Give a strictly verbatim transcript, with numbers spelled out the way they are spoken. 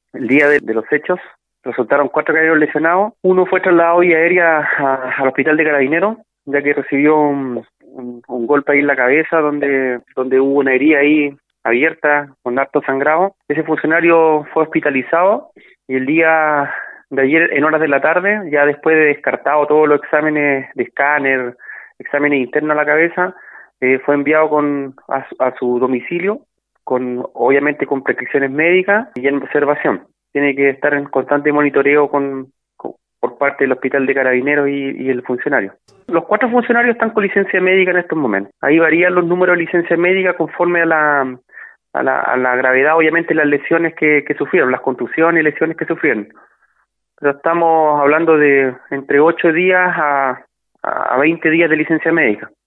El día de, de los hechos resultaron cuatro carabineros lesionados. Uno fue trasladado vía aérea a- al hospital de Carabineros, ya que recibió un, un, un golpe ahí en la cabeza donde, donde hubo una herida ahí abierta con harto sangrado. Ese funcionario fue hospitalizado y el día de ayer en horas de la tarde, ya después de descartado todos los exámenes de escáner, exámenes internos a la cabeza, eh, fue enviado con a, su- a su domicilio, con obviamente con prescripciones médicas y en observación. Tiene que estar en constante monitoreo con, con- por parte del hospital de Carabineros y, y el funcionario. Los cuatro funcionarios están con licencia médica en estos momentos. Ahí varían los números de licencia médica conforme a la a la, a la gravedad, obviamente, las lesiones que, que sufrieron, las contusiones y lesiones que sufrieron. Pero estamos hablando de entre ocho días a, a veinte días de licencia médica.